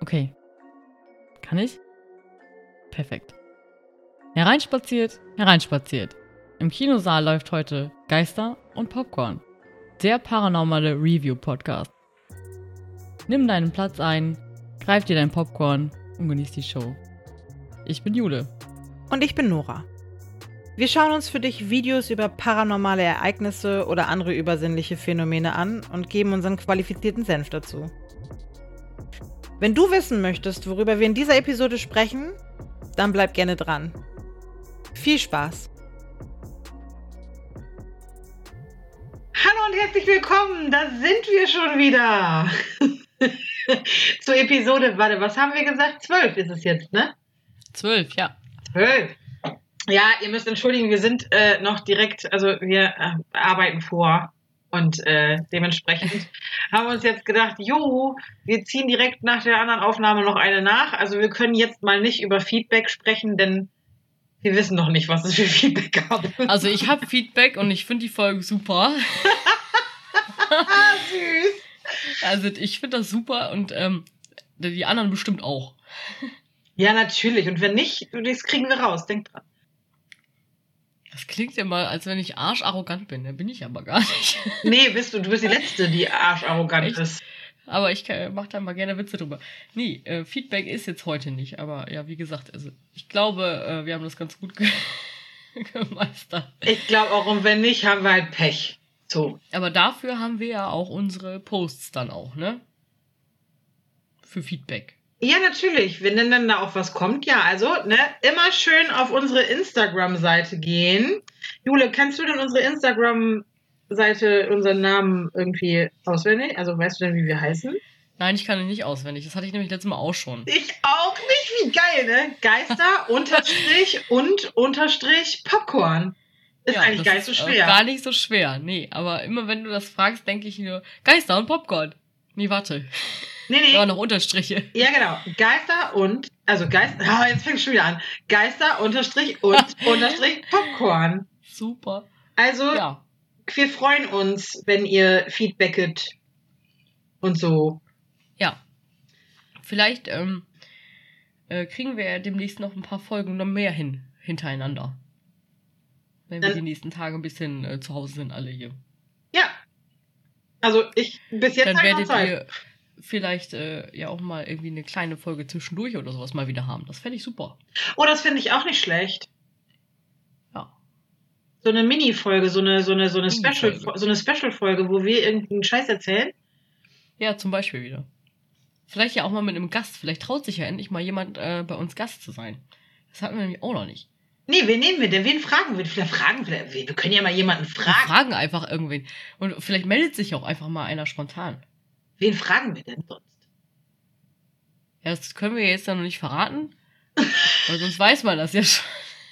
Okay. Kann ich? Perfekt. Hereinspaziert, hereinspaziert. Im Kinosaal läuft heute Geister und Popcorn. Der paranormale Review-Podcast. Nimm deinen Platz ein, greif dir dein Popcorn und genieß die Show. Ich bin Jule. Und ich bin Nora. Wir schauen uns für dich Videos über paranormale Ereignisse oder andere übersinnliche Phänomene an und geben unseren qualifizierten Senf dazu. Wenn du wissen möchtest, worüber wir in dieser Episode sprechen, dann bleib gerne dran. Viel Spaß! Hallo und herzlich willkommen, da sind wir schon wieder. Zur Episode, was haben wir gesagt? 12 ist es jetzt, ne? 12, ja. 12. Ja, ihr müsst entschuldigen, wir sind noch direkt, also wir arbeiten vor und dementsprechend haben wir uns jetzt gedacht, wir ziehen direkt nach der anderen Aufnahme noch eine nach. Also wir können jetzt mal nicht über Feedback sprechen, denn wir wissen noch nicht, was es für Feedback gab. Also ich habe Feedback und ich finde die Folge super. Süß. Also ich finde das super und die anderen bestimmt auch. Ja, natürlich. Und wenn nicht, das kriegen wir raus. Denk dran. Das klingt ja mal, als wenn ich arscharrogant bin. Da bin ich aber gar nicht. Nee, bist du. Du bist die Letzte, die arscharrogant ist. Aber ich mache da mal gerne Witze drüber. Nee, Feedback ist jetzt heute nicht. Aber ja, wie gesagt, also ich glaube, wir haben das ganz gut gemeistert. Ich glaube auch, und wenn nicht, haben wir halt Pech. So. Aber dafür haben wir ja auch unsere Posts dann auch, ne? Für Feedback. Ja, natürlich. Wenn dann da auch was kommt, ja, also, ne, immer schön auf unsere Instagram-Seite gehen. Jule, kannst du denn unsere Instagram-Seite, unseren Namen irgendwie auswendig? Also, weißt du denn, wie wir heißen? Nein, ich kann ihn nicht auswendig. Das hatte ich nämlich letztes Mal auch schon. Ich auch nicht. Wie geil, ne? Geister, Unterstrich, Popcorn. Ist ja, eigentlich gar nicht so schwer. Gar nicht so schwer, nee. Aber immer wenn du das fragst, denke ich nur, Geister und Popcorn. Nee, warte. Nee. Da waren noch Unterstriche. Ja, genau. Jetzt fängt es schon wieder an. Geister, Unterstrich und Unterstrich Popcorn. Super. Also, ja. Wir freuen uns, wenn ihr feedbacket und so. Ja. Vielleicht kriegen wir ja demnächst noch ein paar Folgen noch mehr hintereinander. Wenn wir die nächsten Tage ein bisschen zu Hause sind, alle hier. Ja. Also, bis jetzt dann werdet ihr vielleicht ja auch mal irgendwie eine kleine Folge zwischendurch oder sowas mal wieder haben. Das fände ich super. Oh, das finde ich auch nicht schlecht. Ja. So eine Mini-Folge, so eine Special-Folge, wo wir irgendeinen Scheiß erzählen. Ja, zum Beispiel wieder. Vielleicht ja auch mal mit einem Gast. Vielleicht traut sich ja endlich mal jemand bei uns Gast zu sein. Das hatten wir nämlich auch noch nicht. Nee, wen nehmen wir denn? Wen fragen wir? Wir können ja mal jemanden fragen. Wir fragen einfach irgendwen. Und vielleicht meldet sich auch einfach mal einer spontan. Wen fragen wir denn sonst? Ja, das können wir jetzt ja noch nicht verraten. Weil sonst weiß man das ja schon.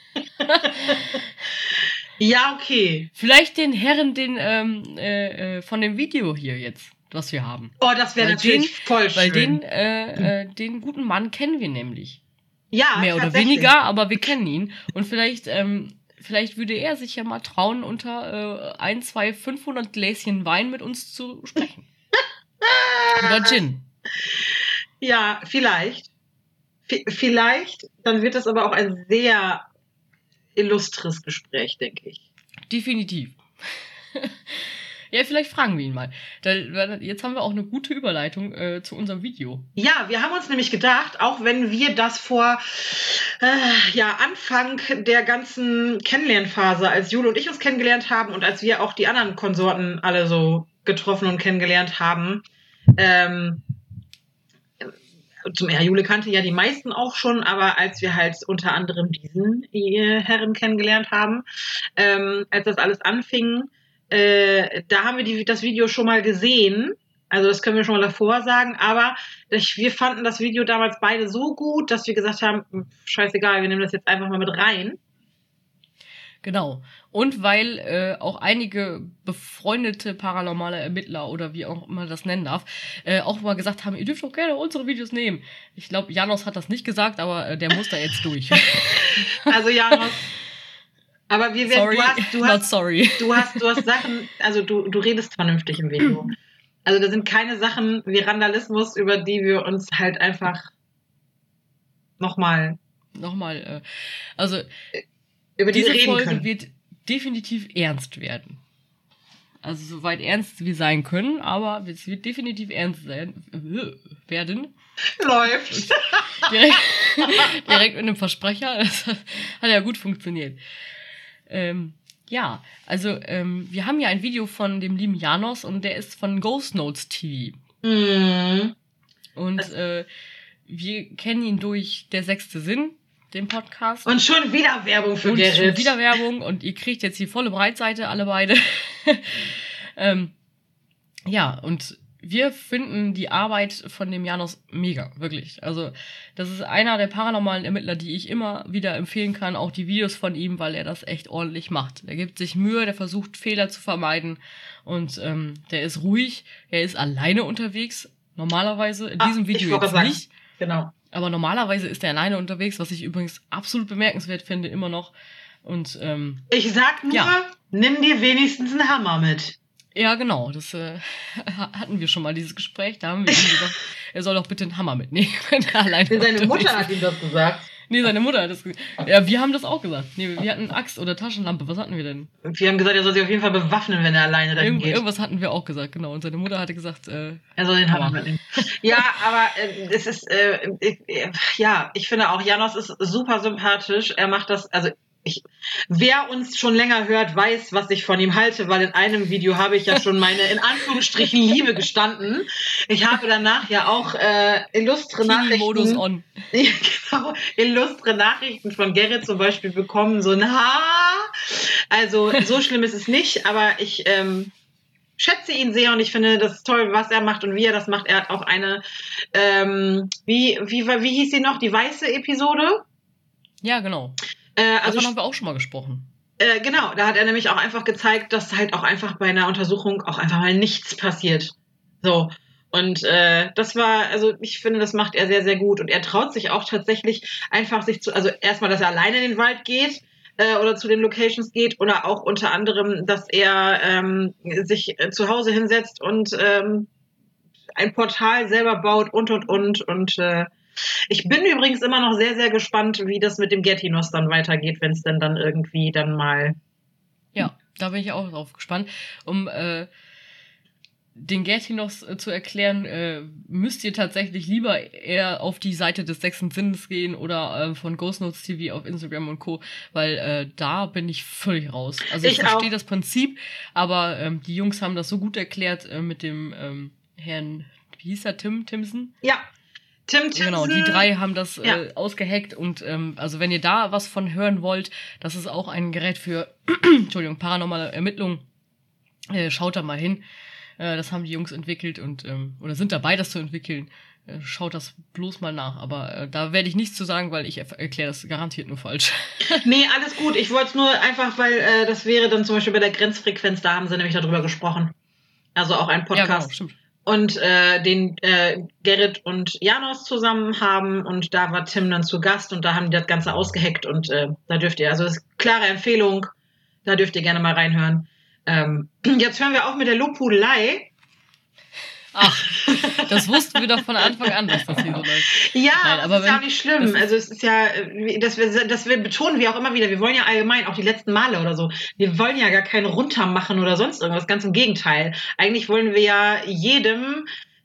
Ja, okay. Vielleicht den Herren, von dem Video hier jetzt, was wir haben. Oh, das wäre natürlich voll schön. Weil den guten Mann kennen wir nämlich. Ja, mehr oder weniger, aber wir kennen ihn. Und vielleicht würde er sich ja mal trauen, unter 500 Gläschen Wein mit uns zu sprechen. Oder Gin. Ja, vielleicht. Vielleicht, dann wird das aber auch ein sehr illustres Gespräch, denke ich. Definitiv. Ja, vielleicht fragen wir ihn mal. Jetzt haben wir auch eine gute Überleitung zu unserem Video. Ja, wir haben uns nämlich gedacht, auch wenn wir das vor Anfang der ganzen Kennenlernphase, als Jule und ich uns kennengelernt haben und als wir auch die anderen Konsorten alle so getroffen und kennengelernt haben, Jule kannte ja die meisten auch schon, aber als wir halt unter anderem diesen Herren kennengelernt haben, als das alles anfing, da haben wir das Video schon mal gesehen. Also das können wir schon mal davor sagen. Aber wir fanden das Video damals beide so gut, dass wir gesagt haben, scheißegal, wir nehmen das jetzt einfach mal mit rein. Genau. Und weil auch einige befreundete paranormale Ermittler oder wie auch immer das nennen darf, auch mal gesagt haben, ihr dürft doch gerne unsere Videos nehmen. Ich glaube, Janos hat das nicht gesagt, aber der muss da jetzt durch. Also Janos... Aber du hast sorry. Du hast Sachen, also du redest vernünftig im Video. Also da sind keine Sachen wie Randalismus, über die wir uns halt einfach nochmal also über die wir diese reden Folge können. wird definitiv ernst werden. Also soweit ernst wir sein können, aber es wird definitiv ernst werden. Läuft. Direkt mit einem Versprecher. Das hat ja gut funktioniert. Ja, also wir haben ja ein Video von dem lieben Janos und der ist von Ghost Notes TV. Mhm. Und wir kennen ihn durch Der sechste Sinn, den Podcast. Und schon wieder Werbung für Gerrit. Schon wieder Werbung und ihr kriegt jetzt die volle Breitseite, alle beide. Ja, und wir finden die Arbeit von dem Janos mega, wirklich. Also das ist einer der paranormalen Ermittler, die ich immer wieder empfehlen kann, auch die Videos von ihm, weil er das echt ordentlich macht. Der gibt sich Mühe, der versucht Fehler zu vermeiden und der ist ruhig, er ist alleine unterwegs, normalerweise, in diesem Video jetzt nicht. Genau. Aber normalerweise ist er alleine unterwegs, was ich übrigens absolut bemerkenswert finde, immer noch. Und ich sag nur, nimm dir wenigstens einen Hammer mit. Ja, genau, das hatten wir schon mal, dieses Gespräch. Da haben wir ihm gesagt, er soll doch bitte einen Hammer mitnehmen, wenn er alleine Seine Mutter hat ihm das gesagt. Nee, seine Mutter hat das gesagt. Ja, wir haben das auch gesagt. Nee, wir hatten Axt oder Taschenlampe. Was hatten wir denn? Wir haben gesagt, er soll sich auf jeden Fall bewaffnen, wenn er alleine dahin geht. Irgendwas hatten wir auch gesagt, genau. Und seine Mutter hatte gesagt, er soll den Hammer mitnehmen. Ja, aber es ist, ich finde auch, Janos ist super sympathisch. Er macht das, also wer uns schon länger hört, weiß, was ich von ihm halte, weil in einem Video habe ich ja schon meine, in Anführungsstrichen, Liebe gestanden. Ich habe danach ja auch illustre Modus on. Ja, genau, illustre Nachrichten von Gerrit zum Beispiel bekommen, so, also so schlimm ist es nicht, aber ich schätze ihn sehr und ich finde das toll, was er macht und wie er das macht. Er hat auch eine, wie hieß sie noch, die weiße Episode? Ja, genau. Also davon haben wir auch schon mal gesprochen. Genau, da hat er nämlich auch einfach gezeigt, dass halt auch einfach bei einer Untersuchung auch einfach mal nichts passiert. So. Und das war, also ich finde, das macht er sehr, sehr gut. Und er traut sich auch tatsächlich einfach also erstmal, dass er alleine in den Wald geht oder zu den Locations geht oder auch unter anderem, dass er sich zu Hause hinsetzt und ein Portal selber baut und. Ich bin übrigens immer noch sehr, sehr gespannt, wie das mit dem Gertinos dann weitergeht, wenn es denn dann irgendwie dann mal... Ja, da bin ich auch drauf gespannt. Um den Gertinos zu erklären, müsst ihr tatsächlich lieber eher auf die Seite des sechsten Sinnes gehen oder von Ghost Notes TV auf Instagram und Co., weil da bin ich völlig raus. Also ich verstehe das Prinzip, aber die Jungs haben das so gut erklärt mit dem Herrn, wie hieß er, Timson? Ja. Tim Timson. Genau, die drei haben das ausgehackt und also wenn ihr da was von hören wollt, das ist auch ein Gerät für Entschuldigung, paranormale Ermittlungen. Schaut da mal hin. Das haben die Jungs entwickelt und oder sind dabei, das zu entwickeln. Schaut das bloß mal nach. Aber da werde ich nichts zu sagen, weil ich erkläre das garantiert nur falsch. Nee, alles gut. Ich wollte es nur einfach, weil das wäre dann zum Beispiel bei der Grenzfrequenz, da haben sie nämlich darüber gesprochen. Also auch ein Podcast. Ja, genau, stimmt. Und den Gerrit und Janos zusammen haben und da war Tim dann zu Gast und da haben die das Ganze ausgeheckt und da dürft ihr, also das ist eine klare Empfehlung, da dürft ihr gerne mal reinhören. Jetzt hören wir auch mit der Lobhudelei. Ach, das wussten wir doch von Anfang an, dass das hier so läuft. Ja, nein, aber das ist ja auch nicht schlimm. Also es ist ja, das wir betonen wir auch immer wieder, wir wollen ja allgemein, auch die letzten Male oder so, wir wollen ja gar keinen runtermachen oder sonst irgendwas, ganz im Gegenteil. Eigentlich wollen wir ja jedem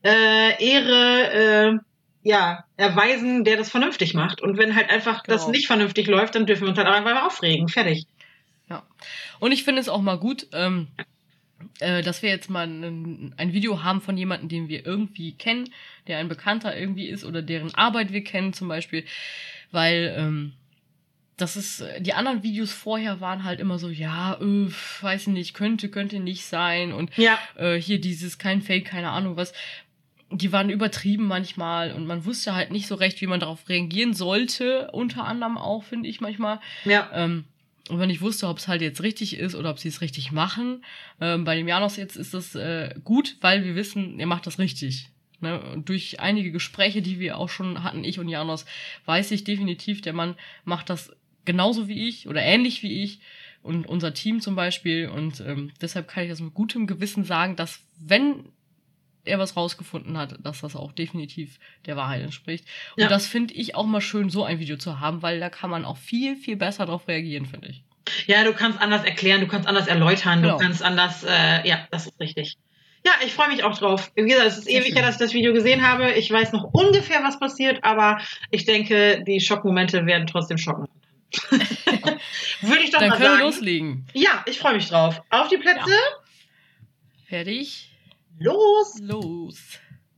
Ehre erweisen, der das vernünftig macht. Und wenn halt einfach das nicht vernünftig läuft, dann dürfen wir uns halt auch einfach mal aufregen. Fertig. Ja. Und ich finde es auch mal gut, dass wir jetzt mal ein Video haben von jemandem, den wir irgendwie kennen, der ein Bekannter irgendwie ist oder deren Arbeit wir kennen zum Beispiel, weil das ist, die anderen Videos vorher waren halt immer so, weiß ich nicht, könnte nicht sein und hier dieses kein Fake, keine Ahnung was, die waren übertrieben manchmal und man wusste halt nicht so recht, wie man darauf reagieren sollte, unter anderem auch, finde ich manchmal. Ja. Und wenn ich wusste, ob es halt jetzt richtig ist oder ob sie es richtig machen, bei dem Janos jetzt ist das gut, weil wir wissen, er macht das richtig. Ne? Und durch einige Gespräche, die wir auch schon hatten, ich und Janos, weiß ich definitiv, der Mann macht das genauso wie ich oder ähnlich wie ich und unser Team zum Beispiel. Und deshalb kann ich das mit gutem Gewissen sagen, dass wenn er was rausgefunden hat, dass das auch definitiv der Wahrheit entspricht. Und Ja. das finde ich auch mal schön, so ein Video zu haben, weil da kann man auch viel, viel besser drauf reagieren, finde ich. Ja, du kannst anders erklären, du kannst anders erläutern, Genau. du kannst anders, ja, das ist richtig. Ja, ich freue mich auch drauf. Wie gesagt, es ist Sehr ewig schön. her, dass ich das Video gesehen habe. Ich weiß noch ungefähr, was passiert, aber ich denke, die Schockmomente werden trotzdem schocken. Würde ich doch Dann mal können wir sagen. loslegen. Ja, ich freue mich drauf. Auf die Plätze. Fertig, Los. los.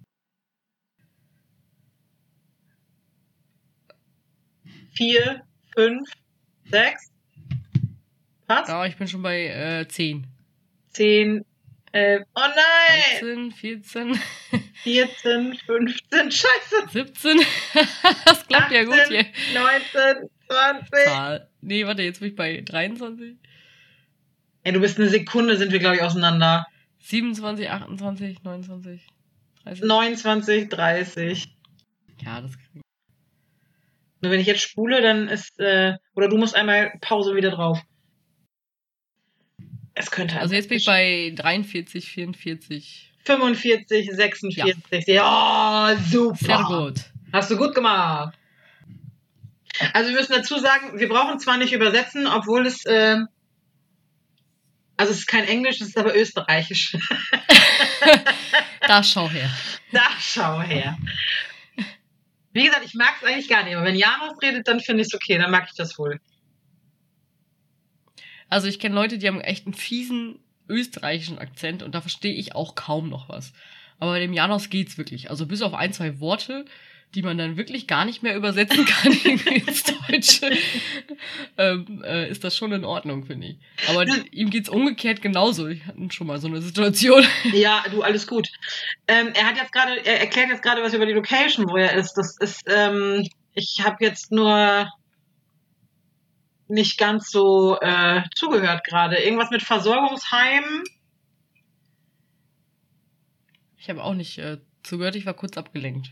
Vier, 5, 6. Passt. Ja, ich bin schon bei 10. 10, 11. Oh nein. 13, 14, 14, 15. Scheiße. 17. Das klappt ja gut hier. 19, 20. Zahl. Nee, warte, jetzt bin ich bei 23. Ey, du bist eine Sekunde, sind wir, glaube ich, auseinander. 27, 28, 29, 30. 29, 30. Ja, das kriegen wir. Nur wenn ich jetzt spule, dann ist, oder du musst einmal Pause wieder drauf. Es könnte Also jetzt bin ich bei 43, 44. 45, 46. Ja, super. Sehr gut. Hast du gut gemacht. Also wir müssen dazu sagen, wir brauchen zwar nicht übersetzen, obwohl es, also es ist kein Englisch, es ist aber Österreichisch. Da schau her. Da schau her. Wie gesagt, ich mag es eigentlich gar nicht, aber wenn Janos redet, dann finde ich es okay, dann mag ich das wohl. Also ich kenne Leute, die haben echt einen fiesen österreichischen Akzent und da verstehe ich auch kaum noch was. Aber bei dem Janos geht's wirklich. Also bis auf ein, zwei Worte, die man dann wirklich gar nicht mehr übersetzen kann ins Deutsche, ist das schon in Ordnung, finde ich. Aber ihm geht's umgekehrt genauso. Ich hatte schon mal so eine Situation. Ja, du, alles gut. Er erklärt jetzt gerade was über die Location, wo er ist. Das ist, ich habe jetzt nur nicht ganz so zugehört gerade. Irgendwas mit Versorgungsheim. Ich habe auch nicht zugehört, ich war kurz abgelenkt.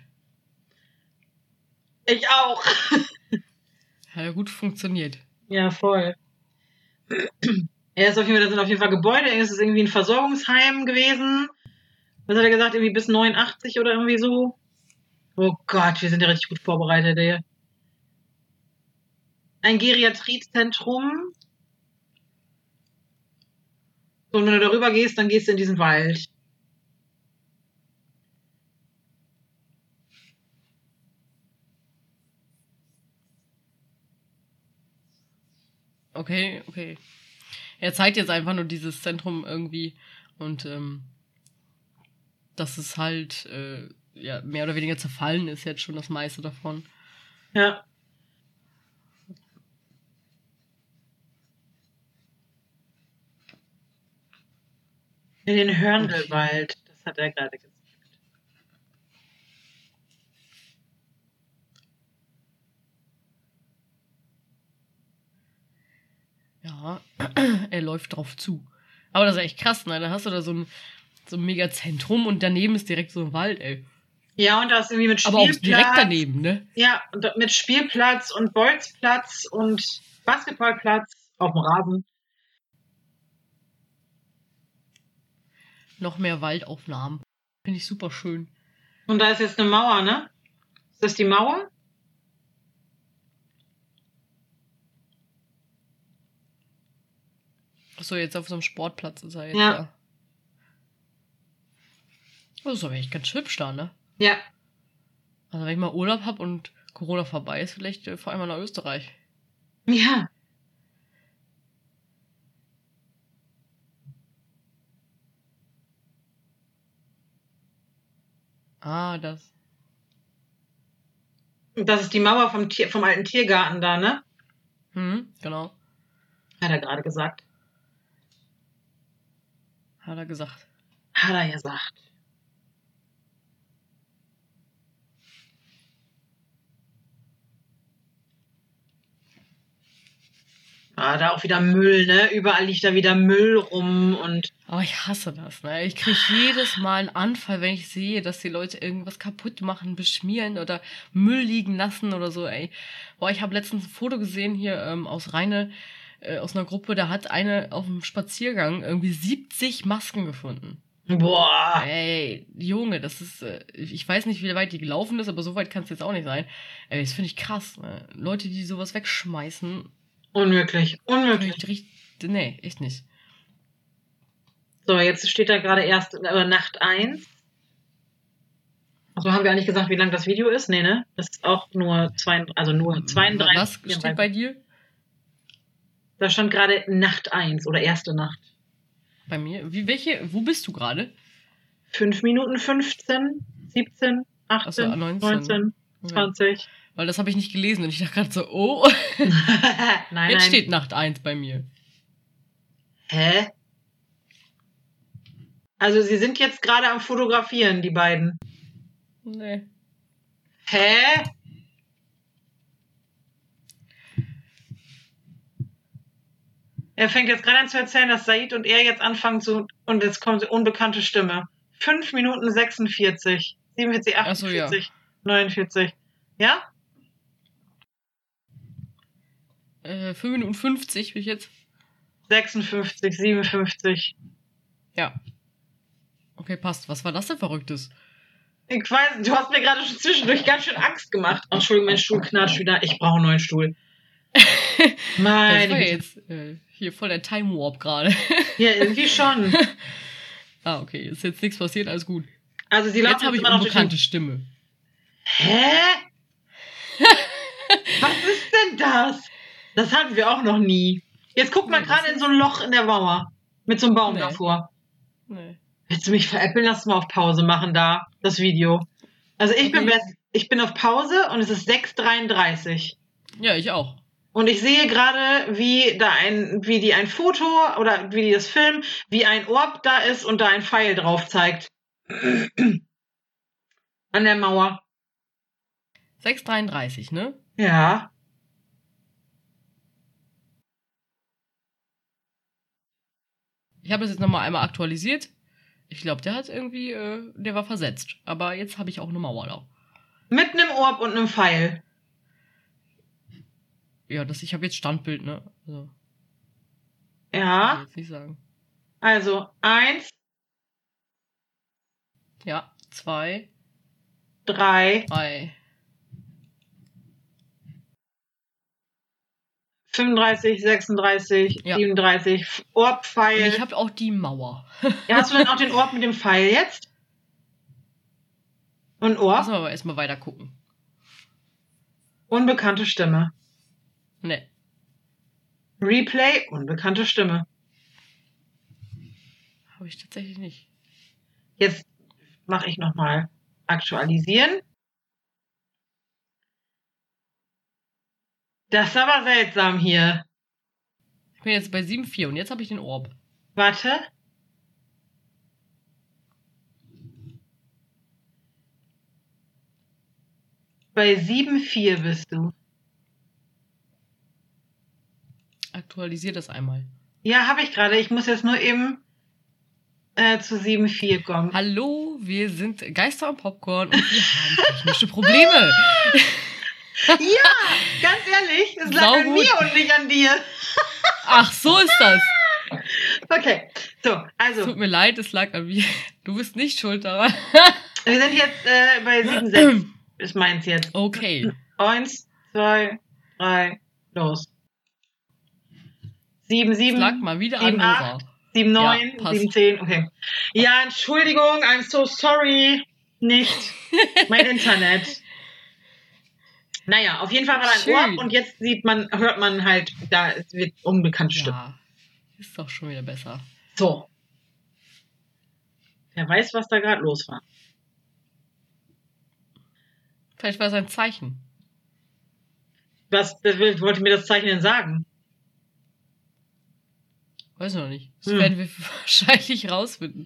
Ich auch. Hat ja gut funktioniert. Ja, voll. Das sind auf jeden Fall Gebäude. Es ist irgendwie ein Versorgungsheim gewesen. Was hat er gesagt? Irgendwie bis 89 oder irgendwie so. Oh Gott, wir sind ja richtig gut vorbereitet, ey. Ein Geriatriezentrum. So, und wenn du darüber gehst, dann gehst du in diesen Wald. Okay. Er zeigt jetzt einfach nur dieses Zentrum irgendwie und dass es halt ja, mehr oder weniger zerfallen ist jetzt schon das meiste davon. Ja. In den Hörndelwald. Das hat er gerade gesagt. Ja, er läuft drauf zu. Aber das ist echt krass, ne? Da hast du da so ein Megazentrum und daneben ist direkt so ein Wald, ey. Ja, und da ist irgendwie mit Aber Spielplatz. auch direkt daneben, ne? Ja, und mit Spielplatz und Bolzplatz und Basketballplatz auf dem Rasen. Noch mehr Waldaufnahmen. Finde ich super schön. Und da ist jetzt eine Mauer, ne? Ist das die Mauer? Achso, jetzt auf so einem Sportplatz ist er jetzt Ja. da. Das ist aber echt ganz hübsch da, ne? Ja. Also wenn ich mal Urlaub habe und Corona vorbei ist, vielleicht fahr ich mal nach Österreich. Ja. Ah, das. Und das ist die Mauer vom alten Tiergarten da, ne? Genau. Hat er gerade gesagt. Hat er gesagt. Hat er gesagt. Ah, da auch wieder Müll, ne? Überall liegt da wieder Müll rum und Aber ich hasse das, ne? Ich kriege jedes Mal einen Anfall, wenn ich sehe, dass die Leute irgendwas kaputt machen, beschmieren oder Müll liegen lassen oder so, ey. Boah, ich habe letztens ein Foto gesehen hier aus aus einer Gruppe, da hat eine auf dem Spaziergang irgendwie 70 Masken gefunden. Boah. Ey, Junge, das ist, ich weiß nicht, wie weit die gelaufen ist, aber so weit kann es jetzt auch nicht sein. Ey, das finde ich krass, ne? Leute, die sowas wegschmeißen, Unmöglich. Unmöglich. nee, echt nicht. So, jetzt steht da gerade erst Nacht 1. Also haben wir eigentlich gesagt, wie lang das Video ist? Nee, ne? Das ist auch nur 32. Was steht bei dir? Da stand gerade Nacht 1 oder erste Nacht. Bei mir? Wo bist du gerade? 5 Minuten 15, 17, 18, Achso, 19, 20. Weil das habe ich nicht gelesen und ich dachte gerade so, oh, Nein, jetzt nein. steht Nacht 1 bei mir. Hä? Also sie sind jetzt gerade am Fotografieren, die beiden. Nee. Hä? Er fängt jetzt gerade an zu erzählen, dass Said und er jetzt anfangen und jetzt kommt die unbekannte Stimme. 5 Minuten 46, 47, 48, Ach so, ja. 49. Ja? 5 Minuten 50 bin ich jetzt. 56, 57. Ja. Okay, passt. Was war das denn Verrücktes? Ich weiß, du hast mir gerade schon zwischendurch ganz schön Angst gemacht. Oh, Entschuldigung, mein Stuhl knatscht wieder. Ich brauche einen neuen Stuhl. Das war Meine Güte. jetzt hier voll der Time Warp gerade. Ja, irgendwie schon. Ah, okay. Ist jetzt nichts passiert, alles gut. Also sie laufen Jetzt habe ich immer noch durch unbekannte Stimme. Hä? Was ist denn das? Das hatten wir auch noch nie. Jetzt guck mal Nee, gerade in so ein Loch in der Mauer. Mit so einem Baum Nee. davor. Nee. Willst du mich veräppeln? Lass mal auf Pause machen da, das Video. Also ich bin auf Pause und es ist 6:33. Ja, ich auch. Und ich sehe gerade, wie die ein Foto oder wie die das filmen, wie ein Orb da ist und da ein Pfeil drauf zeigt. An der Mauer. 6:33, ne? Ja. Ich habe das jetzt nochmal einmal aktualisiert. Ich glaube, der hat irgendwie, der war versetzt. Aber jetzt habe ich auch eine Mauer da. Mit einem Orb und einem Pfeil. Ja, ich habe jetzt Standbild, ne? Also, kann Ja. ich jetzt nicht sagen. Also 1, Ja, 2, 3, 3. 35, 36, Ja. 37, Und Orb-Pfeil. ich habe auch die Mauer. Ja, hast du denn auch den Orb mit dem Pfeil jetzt? Und Müssen Orb? wir aber erstmal weiter gucken. Unbekannte Stimme. Ne. Replay, unbekannte Stimme. Habe ich tatsächlich nicht. Jetzt mache ich nochmal aktualisieren. Das ist aber seltsam hier. Ich bin jetzt bei 7,4 und jetzt habe ich den Orb. Warte. Bei 7,4 bist du. Aktualisiere das einmal. Ja, habe ich gerade. Ich muss jetzt nur eben zu 7,4 kommen. Hallo, wir sind Geister und Popcorn und wir haben technische Probleme. Ja, ganz ehrlich, es lag an Saugut. mir und nicht an dir. Ach, so ist das. Okay, so, also, Tut mir leid, es lag an mir. Du bist nicht schuld daran. wir sind jetzt bei 7,6. Ist meins jetzt. Okay. 1, 2, 3, los. 7, 7, Es lag mal wieder 7, an 8, Nora. 7, 9, Ja, passt. 7, 10, okay. Ja, Entschuldigung, I'm so sorry. Nicht mein Internet. Naja, auf jeden Fall war da ein Schön. Orb und jetzt hört man halt, da es wird unbekannte Stimme. Ja, ist doch schon wieder besser. So. Wer weiß, was da gerade los war. Vielleicht war es ein Zeichen. Wer wollte mir das Zeichen denn sagen? Weiß ich noch nicht. Das werden wir wahrscheinlich rausfinden.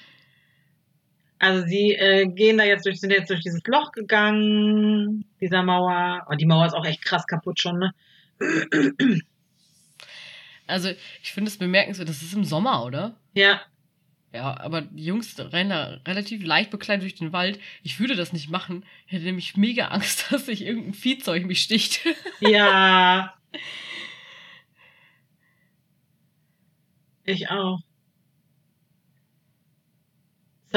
Also sie sind jetzt durch dieses Loch gegangen, dieser Mauer. Oh, die Mauer ist auch echt krass kaputt schon, ne? Also, ich finde es bemerkenswert, das ist im Sommer, oder? Ja. Ja, aber die Jungs rennen da relativ leicht bekleidet durch den Wald. Ich würde das nicht machen. Ich hätte nämlich mega Angst, dass sich irgendein Viehzeug mich sticht. Ja. Ich auch.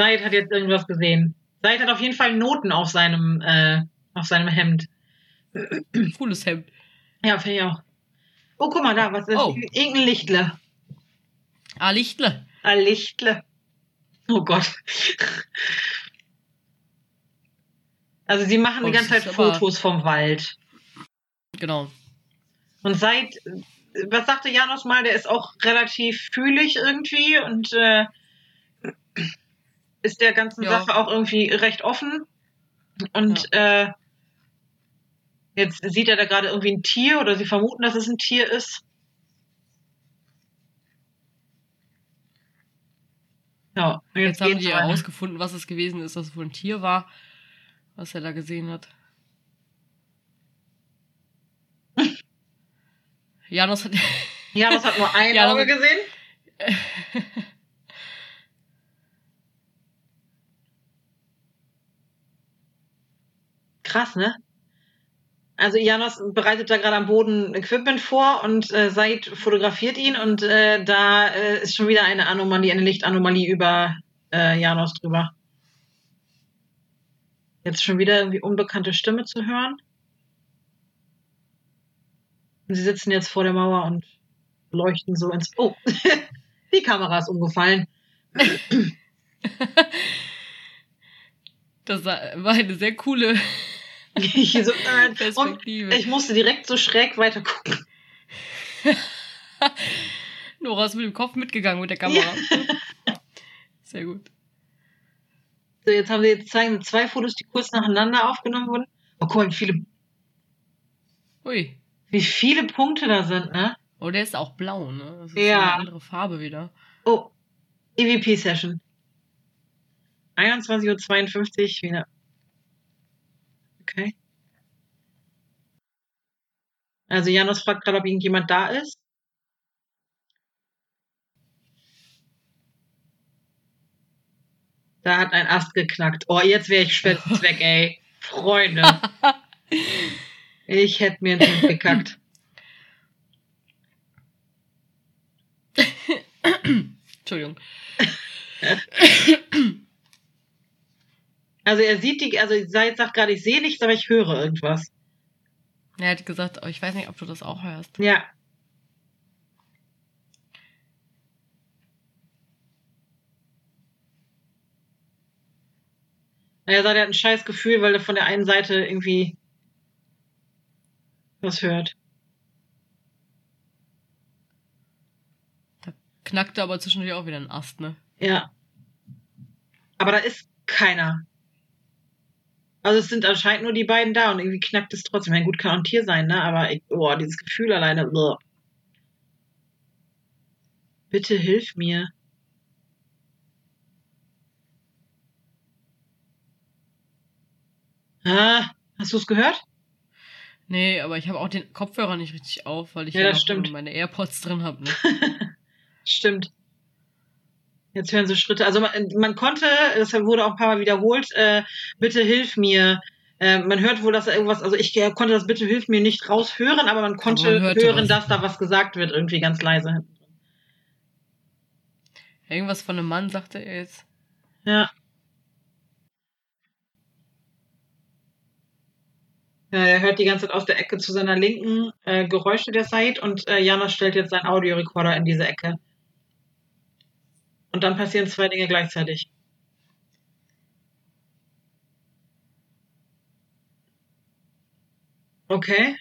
Said hat jetzt irgendwas gesehen. Said hat auf jeden Fall Noten auf seinem Hemd. Cooles Hemd. Ja, finde ich auch. Oh, guck mal da, was ist das? Oh. Irgendein Lichtle. Ah, Lichtle. Ein Lichtle. Oh Gott. Also sie machen die Das ganze Zeit ist aber- Fotos vom Wald. Genau. Und was sagte Janos mal, der ist auch relativ fühlig irgendwie und ist der ganzen Ja. Sache auch irgendwie recht offen. Und jetzt sieht er da gerade irgendwie ein Tier oder sie vermuten, dass es ein Tier ist. Ja, und Jetzt haben geht's die ja weiter. herausgefunden, was es gewesen ist, dass es wohl ein Tier war, was er da gesehen hat. Janos hat. Janos hat nur ein Janos Auge hat- gesehen. Krass, ne? Also Janos bereitet da gerade am Boden Equipment vor und Said fotografiert ihn und da ist schon wieder eine Anomalie, eine Lichtanomalie über Janos drüber. Jetzt schon wieder irgendwie unbekannte Stimme zu hören. Und sie sitzen jetzt vor der Mauer und leuchten so ins... Oh, die Kamera ist umgefallen. Das war eine sehr coole Und Perspektive. ich musste direkt so schräg weiter gucken. Nora ist mit dem Kopf mitgegangen mit der Kamera. Sehr gut. So, jetzt zeigen sie 2 Fotos, die kurz nacheinander aufgenommen wurden. Oh, guck mal, Ui. wie viele Punkte da sind, ne? Oh, der ist auch blau, ne? Das ist Ja. eine andere Farbe wieder. Oh, EVP-Session. 21:52 Uhr wieder. Okay. Also Janos fragt gerade, ob irgendjemand da ist. Da hat ein Ast geknackt. Oh, jetzt wäre ich spätestens weg, ey. Freunde. Ich hätte mir ins Hemd gekackt. Entschuldigung. Also Said sagt gerade, ich sehe nichts, aber ich höre irgendwas. Er hat gesagt, oh, ich weiß nicht, ob du das auch hörst. Ja. Er sagt, er hat ein scheiß Gefühl, weil er von der einen Seite irgendwie was hört. Da knackte aber zwischendurch auch wieder ein Ast, ne? Ja. Aber da ist keiner. Also es sind anscheinend nur die beiden da und irgendwie knackt es trotzdem. Ja, gut, kann auch ein Tier sein, ne? Aber dieses Gefühl alleine. Bleh. Bitte hilf mir. Ah, hast du es gehört? Nee, aber ich habe auch den Kopfhörer nicht richtig auf, weil ich Ja, ja das noch stimmt. meine AirPods drin habe, ne? Stimmt. Jetzt hören sie Schritte. Also man konnte, das wurde auch ein paar Mal wiederholt, bitte hilf mir. Man hört wohl, dass da irgendwas, also ich konnte das bitte hilf mir nicht raushören, aber man konnte man hörte hören, was. dass da was gesagt wird, irgendwie ganz leise. Irgendwas von einem Mann, sagte er jetzt. Ja. Ja, er hört die ganze Zeit aus der Ecke zu seiner Linken Geräusche der Said und Janos stellt jetzt seinen Audiorekorder in diese Ecke. Und dann passieren 2 Dinge gleichzeitig. Okay.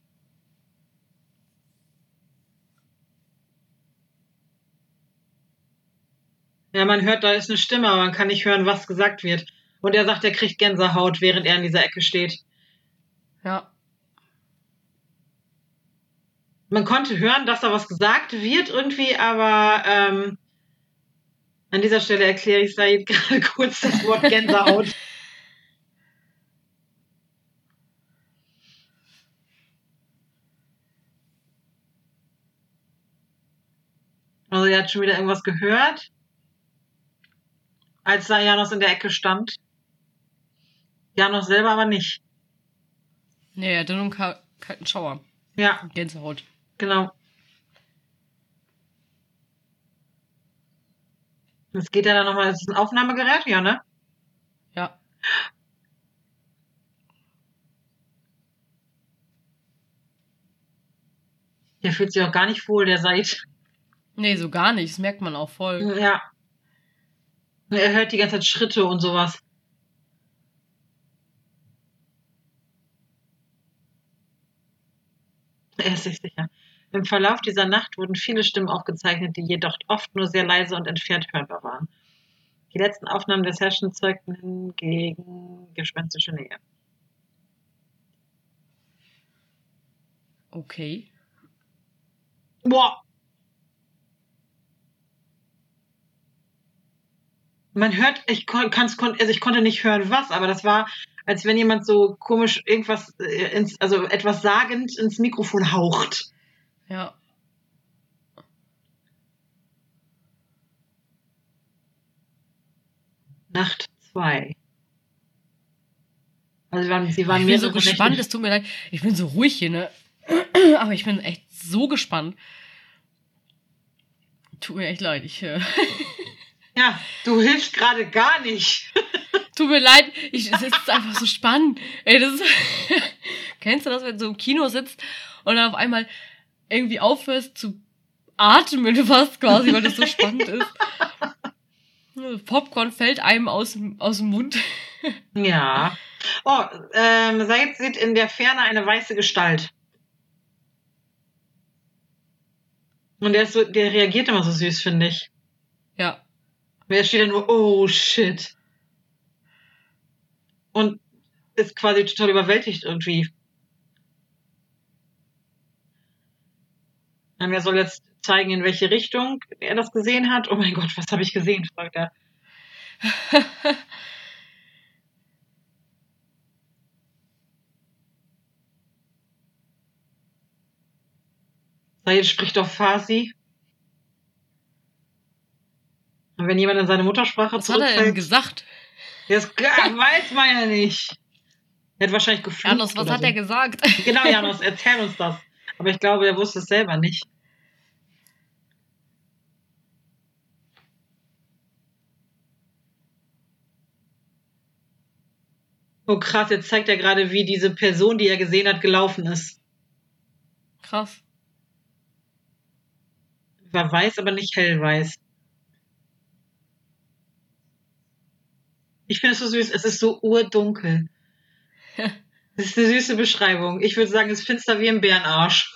Ja, man hört, da ist eine Stimme, aber man kann nicht hören, was gesagt wird. Und er sagt, er kriegt Gänsehaut, während er in dieser Ecke steht. Ja. Man konnte hören, dass da was gesagt wird irgendwie, aber an dieser Stelle erkläre ich Said gerade kurz das Wort Gänsehaut. Also er hat schon wieder irgendwas gehört, als da Janos in der Ecke stand. Janos selber aber nicht. Nee, er hatte nur einen kalten Schauer. Ja, Gänsehaut. genau. Das geht ja dann nochmal, das ist ein Aufnahmegerät, ja, ne? Ja. Der fühlt sich auch gar nicht wohl, der Said. Nee, so gar nicht. Das merkt man auch voll. Ja. Er hört die ganze Zeit Schritte und sowas. Er ist sich sicher. Im Verlauf dieser Nacht wurden viele Stimmen aufgezeichnet, die jedoch oft nur sehr leise und entfernt hörbar waren. Die letzten Aufnahmen der Session zeugten hingegen gespenstische Nähe. Okay. Boah! Man hört, ich konnte nicht hören, was, aber das war, als wenn jemand so komisch irgendwas, also etwas sagend ins Mikrofon haucht. Ja. Nacht 2. Also sie waren Ich bin mehrere so gespannt, Nächte. es tut mir leid. Ich bin so ruhig hier, ne? Aber ich bin echt so gespannt. Tut mir echt leid. Ja, du hilfst gerade gar nicht. Tut mir leid, es ist einfach so spannend. Ey, das ist kennst du das, wenn du so im Kino sitzt und dann auf einmal irgendwie aufhörst zu atmen fast quasi, weil das so spannend ist. Popcorn fällt einem aus dem Mund. Ja. Oh, Said sieht in der Ferne eine weiße Gestalt. Und der reagiert immer so süß, finde ich. Ja. Wer steht da nur, oh shit. Und ist quasi total überwältigt irgendwie. Und er soll jetzt zeigen, in welche Richtung er das gesehen hat. Oh mein Gott, was habe ich gesehen, fragt er. Said spricht auf Farsi. Und wenn jemand in seine Muttersprache Was hat er denn gesagt? Das weiß man ja nicht. Er hat wahrscheinlich geflucht. Janos, was hat er gesagt? Genau, Janos, erzähl uns das. Aber ich glaube, er wusste es selber nicht. Oh krass, jetzt zeigt er gerade, wie diese Person, die er gesehen hat, gelaufen ist. Krass. War weiß, aber nicht hellweiß. Ich finde es so süß. Es ist so urdunkel. Das ist eine süße Beschreibung. Ich würde sagen, es ist finster wie ein Bärenarsch.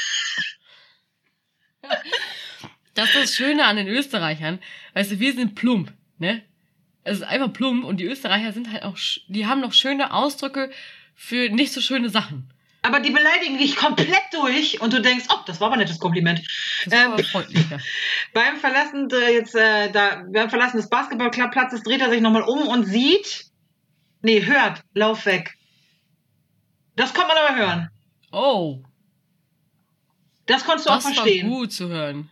Das ist das Schöne an den Österreichern. Weißt du, wir sind plump, ne? Es ist einfach plump und die Österreicher sind halt auch, die haben noch schöne Ausdrücke für nicht so schöne Sachen. Aber die beleidigen dich komplett durch und du denkst, oh, das war aber ein nettes Kompliment. Das war aber freundlich, ja. Beim Verlassen des Basketballplatzes dreht er sich nochmal um und hört, lauf weg. Das kann man aber hören. Oh. Das konntest du auch verstehen. Das war gut zu hören.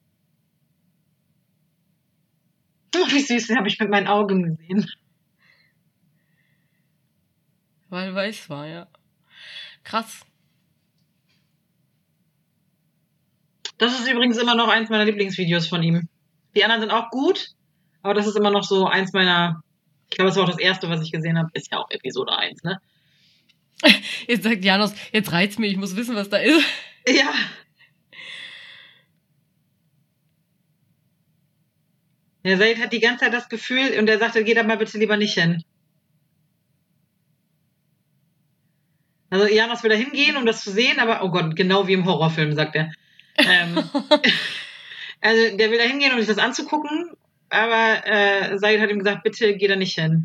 Oh, wie süß, den habe ich mit meinen Augen gesehen. Weil weiß war, ja. Krass. Das ist übrigens immer noch eins meiner Lieblingsvideos von ihm. Die anderen sind auch gut, aber das ist immer noch so eins meiner, ich glaube, das war auch das erste, was ich gesehen habe. Ist ja auch Episode 1, ne? Jetzt sagt Janos, jetzt reizt mich, ich muss wissen, was da ist. Ja. Der Said hat die ganze Zeit das Gefühl und er sagte, geh da mal bitte lieber nicht hin. Also Janos will da hingehen, um das zu sehen, aber, oh Gott, genau wie im Horrorfilm, sagt er. Also der will da hingehen, um sich das anzugucken, aber Said hat ihm gesagt, bitte geh da nicht hin.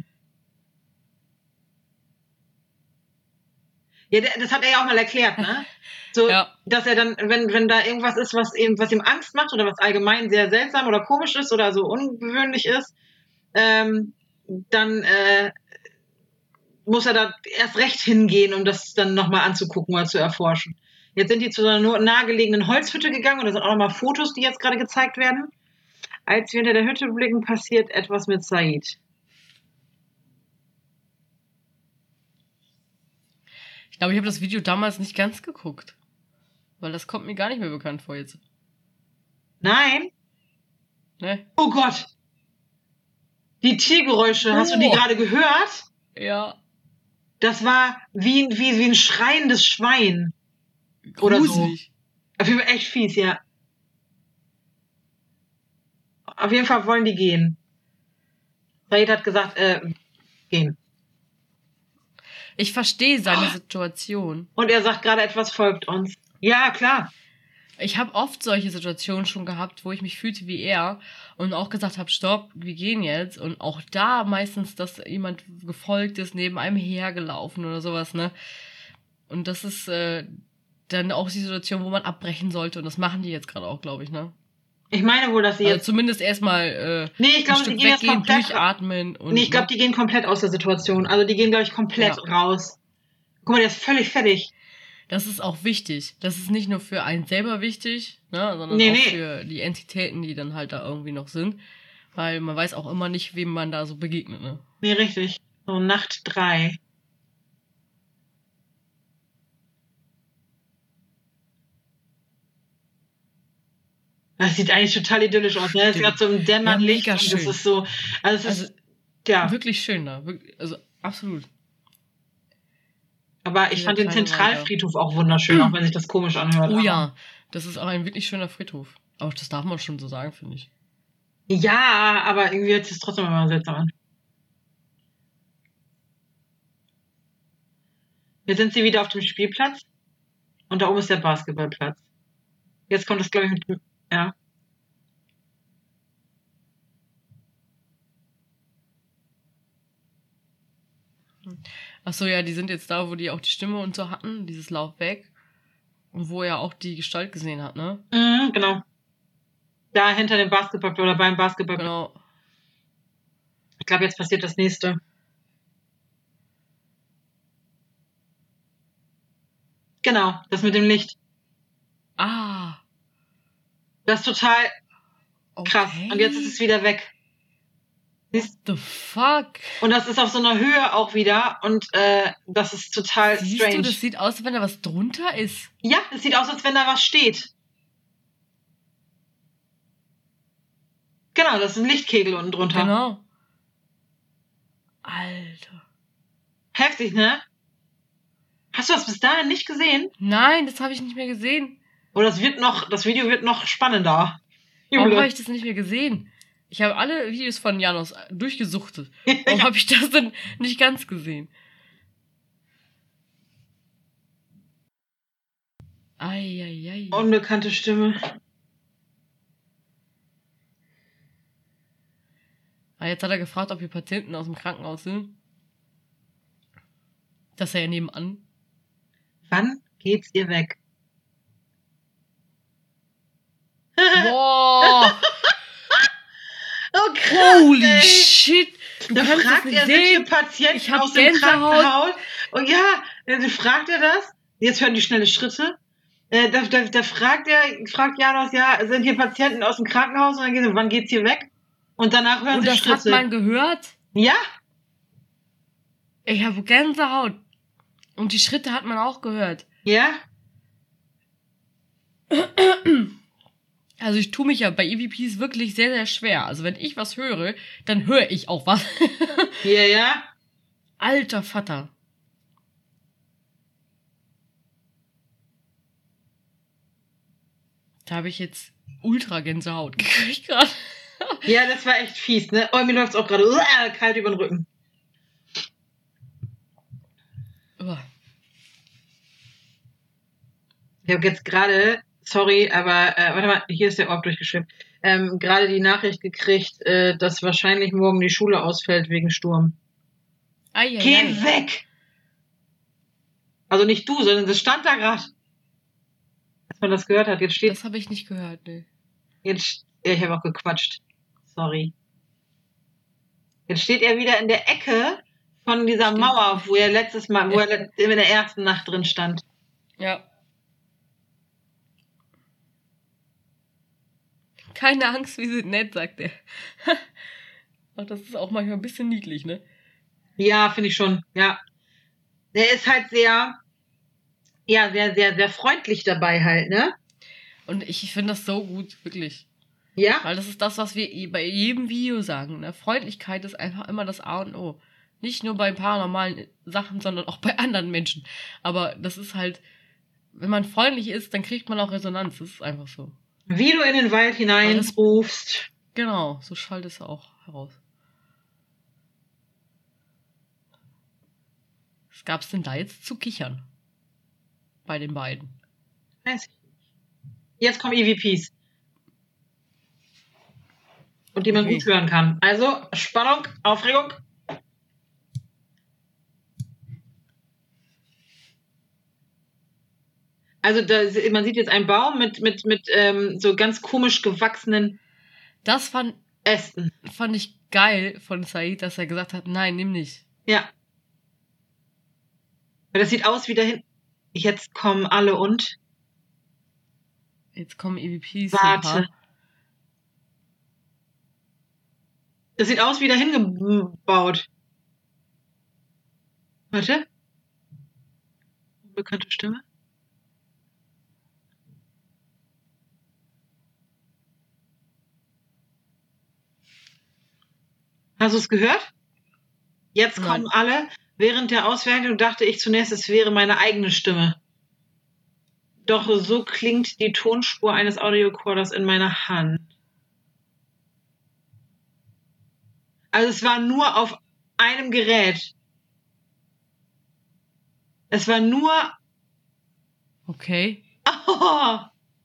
Ja, das hat er ja auch mal erklärt, ne? So, ja. Dass er dann, wenn da irgendwas ist, was ihm Angst macht oder was allgemein sehr seltsam oder komisch ist oder so ungewöhnlich ist, dann muss er da erst recht hingehen, um das dann nochmal anzugucken oder zu erforschen. Jetzt sind die zu einer nahegelegenen Holzhütte gegangen und da sind auch nochmal Fotos, die jetzt gerade gezeigt werden. Als wir hinter der Hütte blicken, passiert etwas mit Said. Ich glaube, ich habe das Video damals nicht ganz geguckt. Weil das kommt mir gar nicht mehr bekannt vor jetzt. Nein? Ne? Oh Gott! Die Tiergeräusche, hast du die gerade gehört? Ja. Das war wie ein schreiendes Schwein. Oder so. Gruselig. Auf jeden Fall echt fies, ja. Auf jeden Fall wollen die gehen. Said hat gesagt, gehen. Ich verstehe seine Situation. Und er sagt gerade, etwas folgt uns. Ja, klar. Ich habe oft solche Situationen schon gehabt, wo ich mich fühlte wie er und auch gesagt habe, stopp, wir gehen jetzt. Und auch da meistens, dass jemand gefolgt ist, neben einem hergelaufen oder sowas, ne? Und das ist dann auch die Situation, wo man abbrechen sollte. Und das machen die jetzt gerade auch, glaube ich, ne? Ich meine wohl, dass sie Also jetzt... zumindest erstmal Nee, ich glaube, ein sie Stück gehen jetzt weggehen, komplett... durchatmen. Und, Nee, ich glaube, die gehen komplett aus der Situation. Also die gehen, glaube ich, komplett raus. Guck mal, der ist völlig fertig. Das ist auch wichtig. Das ist nicht nur für einen selber wichtig, ne, sondern Nee, auch nee. für die Entitäten, die dann halt da irgendwie noch sind. Weil man weiß auch immer nicht, wem man da so begegnet, ne? Nee, richtig. So, Nacht 3. Das sieht eigentlich total idyllisch aus, ne? Es ist gerade so im Dämmerlicht Ja, mega und das schön. ist so... Also es ist... ja. Wirklich schön da. Also absolut. Aber ich Dieser fand den kleine Zentralfriedhof auch wunderschön, auch wenn sich das komisch anhört. Oh aber- ja, das ist auch ein wirklich schöner Friedhof. Aber das darf man schon so sagen, finde ich. Ja, aber irgendwie hört es trotzdem immer seltsam an. Jetzt sind sie wieder auf dem Spielplatz. Und da oben ist der Basketballplatz. Jetzt kommt das, glaube ich, mit... Ja. Achso, ja, die sind jetzt da, wo die auch die Stimme und so hatten, dieses Lauf weg. Und wo er auch die Gestalt gesehen hat, ne? Mhm, genau. Da hinter dem Basketball oder beim Basketball. Genau. Ich glaube, jetzt passiert das nächste. Genau, das mit dem Licht. Ah. Das ist total Okay. krass. Und jetzt ist es wieder weg. Siehst? The fuck? Und das ist auf so einer Höhe auch wieder. Und das ist total Siehst strange. du, das sieht aus, als wenn da was drunter ist. Ja, es sieht aus, als wenn da was steht. Genau, das ist ein Lichtkegel unten drunter. Genau. Alter. Heftig, ne? Hast du das bis dahin nicht gesehen? Nein, das habe ich nicht mehr gesehen. Oder das Video wird noch spannender. Warum Jule. habe ich das nicht mehr gesehen? Ich habe alle Videos von Janos durchgesuchtet. Warum habe ich das denn nicht ganz gesehen? Eieiei. Unbekannte Stimme. Jetzt hat er gefragt, ob wir Patienten aus dem Krankenhaus sind. Das ist ja nebenan. Wann geht's ihr weg? Boah! Oh krass, Holy ey. shit! Du Da kannst fragt das nicht er, sind hier sehen. Patienten Ich hab aus dem Gänsehaut. Krankenhaus? Und ja, dann fragt er das. Jetzt hören die schnelle Schritte. Da fragt Janos, ja, sind hier Patienten aus dem Krankenhaus? Und dann geht er, wann geht's hier weg? Und danach hören Und sie das Schritte. hat man gehört. Ja, Ich habe Gänsehaut. Und die Schritte hat man auch gehört. ja. Also ich tue mich ja bei EVPs wirklich sehr, sehr schwer. Also wenn ich was höre, dann höre ich auch was. Ja, ja. Alter Vater. Da habe ich jetzt ultra Gänsehaut gekriegt gerade. Ja, das war echt fies, ne? Oh, mir läuft's auch gerade kalt über den Rücken. Ich habe jetzt gerade, sorry, aber warte mal, hier ist der Orb durchgeschwimmt. Gerade die Nachricht gekriegt, dass wahrscheinlich morgen die Schule ausfällt wegen Sturm. Geh weg! Also nicht du, sondern das stand da gerade. Dass man das gehört hat. Jetzt steht. Das habe ich nicht gehört, ne. Jetzt, ja, ich habe auch gequatscht. Sorry. Jetzt steht er wieder in der Ecke von dieser Stimmt. Mauer, wo er letztes Mal, wo er in der ersten Nacht drin stand. Ja. Keine Angst, wir sind nett, sagt er. Ach, das ist auch manchmal ein bisschen niedlich, ne? Ja, finde ich schon, ja. Der ist halt sehr, sehr freundlich dabei halt, ne? Und ich finde das so gut, wirklich. Ja? Weil das ist das, was wir bei jedem Video sagen. Ne? Freundlichkeit ist einfach immer das A und O. Nicht nur bei paranormalen Sachen, sondern auch bei anderen Menschen. Aber das ist halt, wenn man freundlich ist, dann kriegt man auch Resonanz. Das ist einfach so. Wie du in den Wald hineinrufst. Genau, so schallt es auch heraus. Was gab's denn da jetzt zu kichern? Bei den beiden. Weiß ich nicht. Jetzt kommen EVPs. Und die man Okay. gut hören kann. Also, Spannung, Aufregung. Also, man sieht jetzt einen Baum mit so ganz komisch gewachsenen Das fand Ästen. ich geil von Said, dass er gesagt hat, nein, nimm nicht. Ja. Weil das sieht aus wie dahin. Jetzt kommen alle und. Jetzt kommen EVPs. Warte. Das sieht aus wie dahin gebaut. Warte. Unbekannte Stimme. Hast du es gehört? Jetzt Nein. kommen alle. Während der Auswertung dachte ich zunächst, es wäre meine eigene Stimme. Doch so klingt die Tonspur eines Audiorekorders in meiner Hand. Also es war nur auf einem Gerät. Es war nur... Okay. Oh.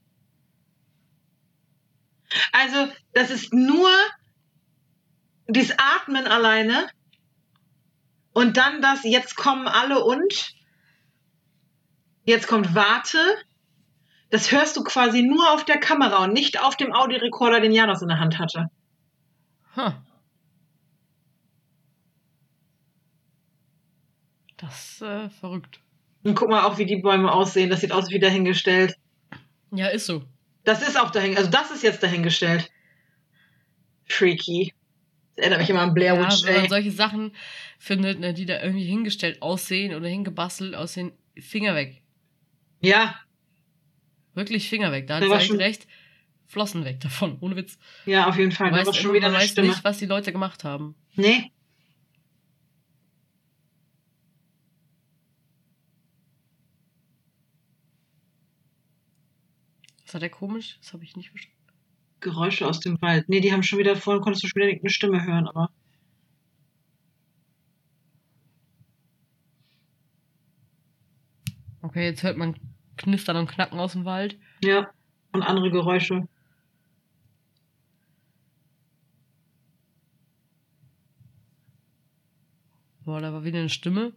Also das ist nur dieses Atmen alleine und dann das jetzt kommen alle und jetzt kommt Warte. Das hörst du quasi nur auf der Kamera und nicht auf dem Audiorekorder, den Janos in der Hand hatte. Das ist verrückt. Und guck mal auch, wie die Bäume aussehen. Das sieht aus wie dahingestellt. Ja, ist so. Das ist auch dahingestellt. Also das ist jetzt dahingestellt. Freaky. Das erinnert mich immer an Blair Witch. Wenn man solche Sachen findet, ne, die da irgendwie hingestellt aussehen oder hingebastelt aussehen, Finger weg. Ja. Wirklich Finger weg. Da hat Da war Said schon- recht. Flossen weg davon, ohne Witz. Ja, auf jeden Fall. Man Da war weiß, schon wieder man eine weiß Stimme. nicht, was die Leute gemacht haben. Nee. Was hat der komisch? Das habe ich nicht verstanden. Geräusche aus dem Wald. Nee, die haben schon wieder, vorhin konntest du schon wieder eine Stimme hören, aber. Okay, jetzt hört man Knistern und Knacken aus dem Wald. Ja. Und andere Geräusche. Boah, da war wieder eine Stimme.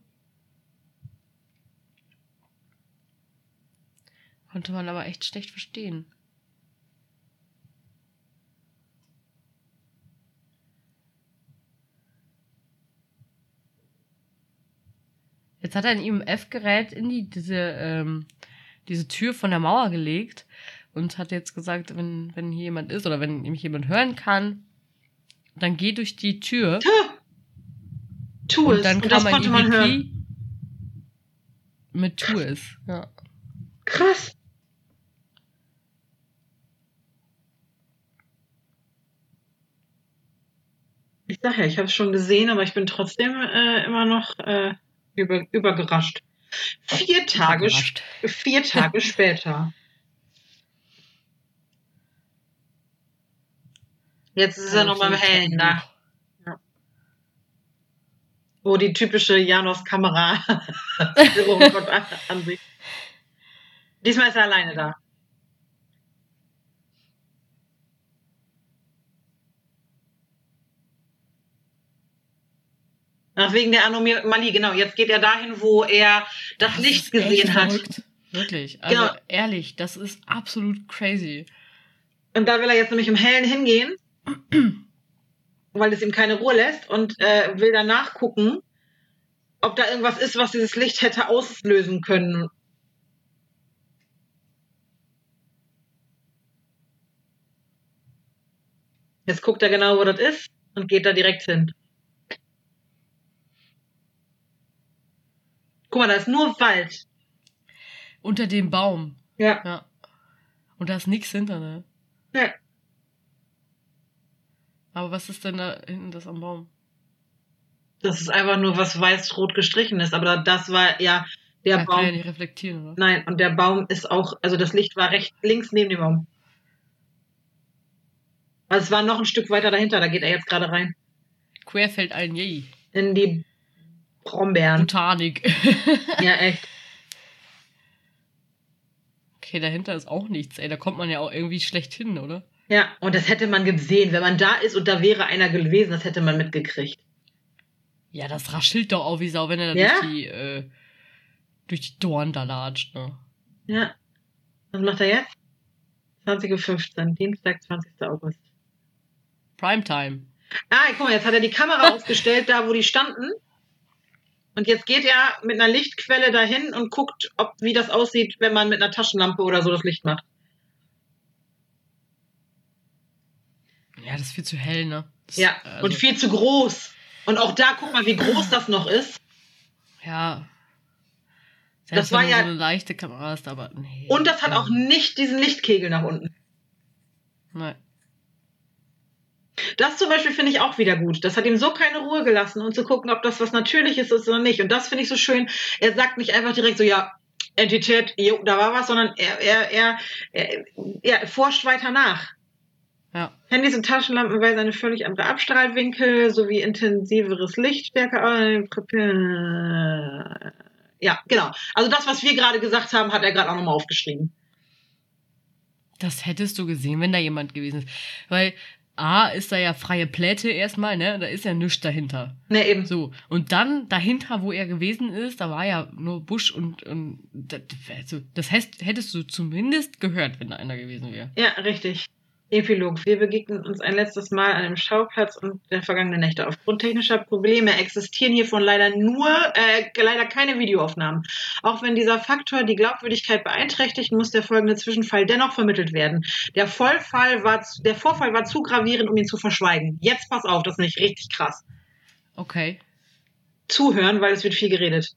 Konnte man aber echt schlecht verstehen. Jetzt hat er ein IMF-Gerät in diese Tür von der Mauer gelegt und hat jetzt gesagt, wenn hier jemand ist oder wenn mich jemand hören kann, dann geh durch die Tür. Tu Und es. dann Und kam das ein konnte man hören. EVP mit Tu es. Ja. Krass. Ich sag ja, ich habe es schon gesehen, aber ich bin trotzdem immer noch übergerascht. 4 Tage, Überrascht. 4 Tage später. Jetzt ist er noch mal im Hellen da. Ja. Oh, die typische Janos-Kamera-Führung kommt an sich. Diesmal ist er alleine da. Ach, wegen der Anomalie, genau. Jetzt geht er dahin, wo er das Licht ist echt gesehen hat. verrückt. Wirklich. Also Genau. ehrlich, das ist absolut crazy. Und da will er jetzt nämlich im Hellen hingehen, weil es ihm keine Ruhe lässt und will dann nachgucken, ob da irgendwas ist, was dieses Licht hätte auslösen können. Jetzt guckt er genau, wo das ist und geht da direkt hin. Guck mal, da ist nur Wald. Unter dem Baum. Ja. Ja. Und da ist nichts hinter, ne? Ja. Aber was ist denn da hinten das am Baum? Das ist einfach nur was weiß-rot gestrichen ist, aber das war ja der Ja, Baum. kann ja nicht reflektieren, oder? Nein, und der Baum ist auch, also das Licht war links neben dem Baum. Also es war noch ein Stück weiter dahinter, da geht er jetzt gerade rein. Querfeld ein, yay. In die Brombeeren. Botanik. Ja, echt. Okay, dahinter ist auch nichts, ey. Da kommt man ja auch irgendwie schlecht hin, oder? Ja, und das hätte man gesehen. Wenn man da ist und da wäre einer gewesen, das hätte man mitgekriegt. Ja, das raschelt doch auch wie Sau, wenn er da Ja? durch die Dorn da latscht, ne? Ja. Was macht er jetzt? 20.15 Uhr, Dienstag, 20. August. Primetime. Guck mal, jetzt hat er die Kamera aufgestellt, da wo die standen. Und jetzt geht er mit einer Lichtquelle dahin und guckt, wie das aussieht, wenn man mit einer Taschenlampe oder so das Licht macht. Ja, das ist viel zu hell, ne? Ja, und viel zu groß. Und auch da, guck mal, wie groß das noch ist. Ja. Das Selbst war wenn du ja- so eine leichte Kamera hast, aber nee. Und das hat auch nicht diesen Lichtkegel nach unten. Nein. Das zum Beispiel finde ich auch wieder gut. Das hat ihm so keine Ruhe gelassen, um zu gucken, ob das was Natürliches ist oder nicht. Und das finde ich so schön. Er sagt nicht einfach direkt so, ja, Entität, jo, da war was, sondern er forscht weiter nach. Ja. Handys und Taschenlampen weisen eine völlig andere Abstrahlwinkel sowie intensiveres Lichtstärke. Ja, genau. Also das, was wir gerade gesagt haben, hat er gerade auch nochmal aufgeschrieben. Das hättest du gesehen, wenn da jemand gewesen ist. Weil A ist da ja freie Plätte erstmal, ne? Da ist ja nichts dahinter. Ne, eben. So. Und dann dahinter, wo er gewesen ist, da war ja nur Busch und das hättest du zumindest gehört, wenn da einer gewesen wäre. Ja, richtig. Epilog. Wir begegnen uns ein letztes Mal an dem Schauplatz und der vergangenen Nächte. Aufgrund technischer Probleme existieren hiervon leider keine Videoaufnahmen. Auch wenn dieser Faktor die Glaubwürdigkeit beeinträchtigt, muss der folgende Zwischenfall dennoch vermittelt werden. Der Vorfall war zu gravierend, um ihn zu verschweigen. Jetzt pass auf, das ist nämlich richtig krass. Okay. Zuhören, weil es wird viel geredet.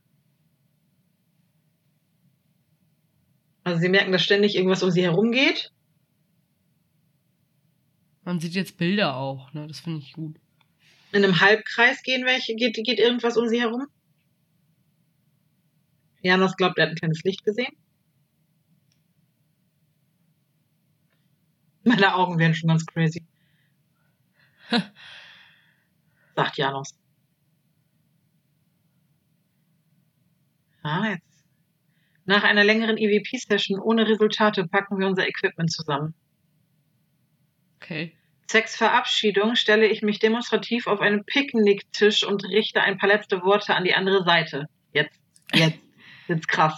Also sie merken, dass ständig irgendwas um sie herum geht. Man sieht jetzt Bilder auch, ne? Das finde ich gut. In einem Halbkreis geht irgendwas um sie herum. Janos glaubt, er hat ein kleines Licht gesehen. Meine Augen werden schon ganz crazy. Sagt Janos. Jetzt. Nach einer längeren EVP-Session ohne Resultate packen wir unser Equipment zusammen. Okay. Zwecks Verabschiedung stelle ich mich demonstrativ auf einen Picknicktisch und richte ein paar letzte Worte an die andere Seite. Jetzt wird's krass.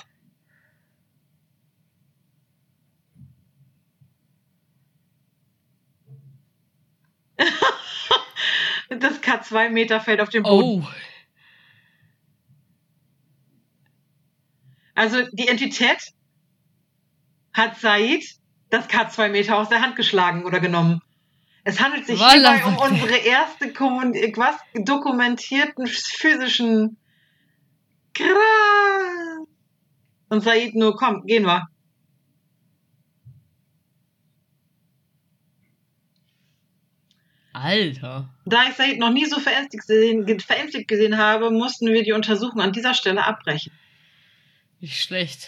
Das K2-Meter fällt auf den Boden. Oh. Also die Entität hat Said das K2-Meter aus der Hand geschlagen oder genommen. Es handelt sich hierbei um unsere erste dokumentierten physischen Krass. Und Said nur, komm, gehen wir. Alter. Da ich Said noch nie so verängstigt gesehen habe, mussten wir die Untersuchung an dieser Stelle abbrechen. Nicht schlecht.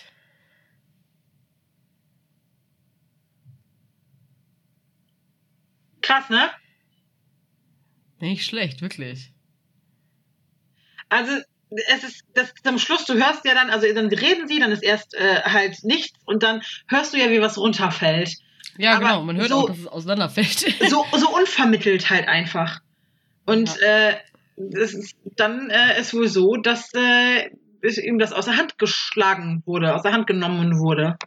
Krass, ne? Nicht schlecht, wirklich. Also, es ist, am Schluss, du hörst ja dann, also dann reden sie, dann ist erst halt nichts und dann hörst du ja, wie was runterfällt. Ja, Aber genau, man hört so- auch, dass es auseinanderfällt. So unvermittelt halt einfach. Und es ist, dann ist wohl so, dass ihm das aus der Hand geschlagen wurde, aus der Hand genommen wurde.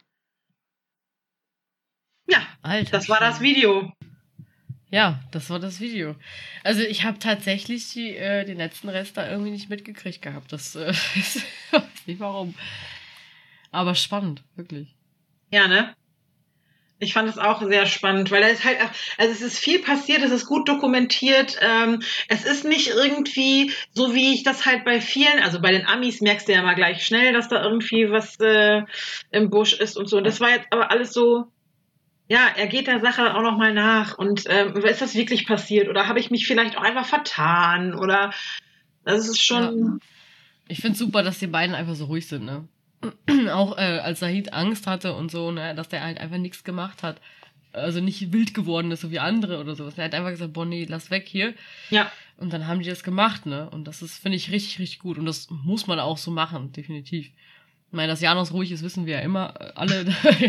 Ja, Alter. das war das Video. Ja, das war das Video. Also ich habe tatsächlich den letzten Rest da irgendwie nicht mitgekriegt gehabt. Das ich weiß nicht warum. Aber spannend, wirklich. Ja, ne? Ich fand es auch sehr spannend, weil da ist halt, also es ist viel passiert, es ist gut dokumentiert, es ist nicht irgendwie so, wie ich das halt bei vielen, also bei den Amis merkst du ja mal gleich schnell, dass da irgendwie was im Busch ist und so. Und das war jetzt aber alles so er geht der Sache auch nochmal nach und ist das wirklich passiert oder habe ich mich vielleicht auch einfach vertan oder das ist schon... Ja. Ich finde es super, dass die beiden einfach so ruhig sind, ne? Auch als Sahid Angst hatte und so, ne, dass der halt einfach nichts gemacht hat. Also nicht wild geworden ist, so wie andere oder sowas. Er hat einfach gesagt, boah, nee, lass weg hier. Ja. Und dann haben die das gemacht, ne? Und das ist, finde ich, richtig, richtig gut. Und das muss man auch so machen, definitiv. Ich meine, dass Janos ruhig ist, wissen wir ja immer alle.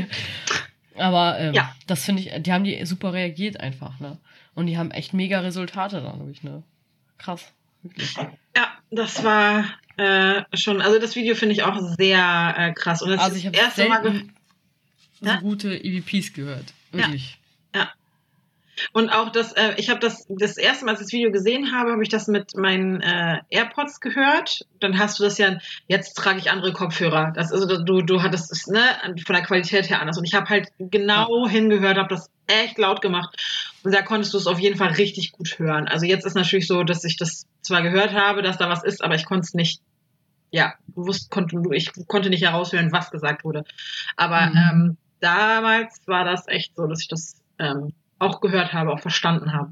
Aber das finde ich, die haben die super reagiert einfach, ne? Und die haben echt mega Resultate dadurch, ne? Krass, wirklich. Ja, das war schon, also das Video finde ich auch sehr krass. Und also ich habe selten so gute EVPs gehört. Wirklich. Ja. Und auch ich habe das erste Mal, als ich das Video gesehen habe, habe ich das mit meinen AirPods gehört. Dann hast du das ja, jetzt trage ich andere Kopfhörer. Das, also du hattest es, ne, von der Qualität her anders. Und ich habe halt genau hingehört, habe das echt laut gemacht. Und da konntest du es auf jeden Fall richtig gut hören. Also jetzt ist natürlich so, dass ich das zwar gehört habe, dass da was ist, aber ich konnte es nicht, ich konnte nicht heraushören, was gesagt wurde. Aber damals war das echt so, dass ich das auch gehört habe, auch verstanden habe.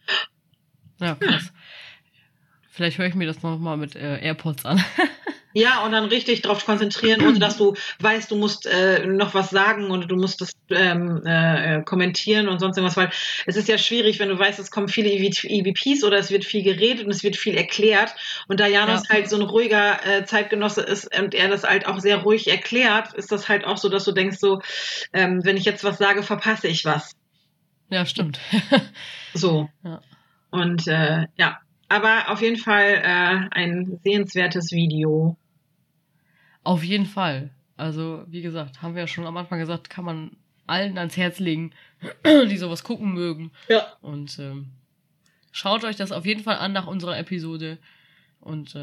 Ja, krass. Vielleicht höre ich mir das nochmal mit AirPods an. Ja, und dann richtig drauf konzentrieren, ohne dass du weißt, du musst noch was sagen und du musst das kommentieren und sonst irgendwas, weil es ist ja schwierig, wenn du weißt, es kommen viele EVPs oder es wird viel geredet und es wird viel erklärt und da Janos halt so ein ruhiger Zeitgenosse ist und er das halt auch sehr ruhig erklärt, ist das halt auch so, dass du denkst so, wenn ich jetzt was sage, verpasse ich was. Ja, stimmt. So. Ja. Und aber auf jeden Fall ein sehenswertes Video. Auf jeden Fall. Also, wie gesagt, haben wir ja schon am Anfang gesagt, kann man allen ans Herz legen, die sowas gucken mögen. Ja. Und schaut euch das auf jeden Fall an nach unserer Episode und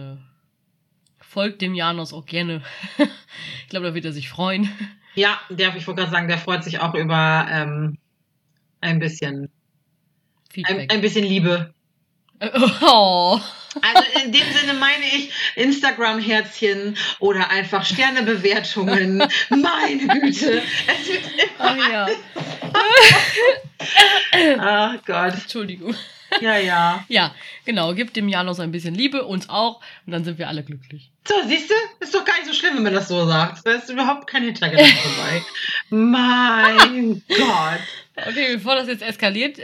folgt dem Janos auch gerne. Ich glaube, da wird er sich freuen. Ja, ich wollte gerade sagen, der freut sich auch über ein bisschen Feedback. Ein bisschen Liebe. Oh. Also in dem Sinne meine ich Instagram-Herzchen oder einfach Sternebewertungen. Meine Güte. Es wird immer... Ach Gott. Entschuldigung. Ja. Ja, genau. Gebt dem Janos ein bisschen Liebe, uns auch. Und dann sind wir alle glücklich. So, siehst du? Ist doch gar nicht so schlimm, wenn man das so sagt. Da ist überhaupt kein Hintergedanke dabei. Mein Gott. Okay, bevor das jetzt eskaliert,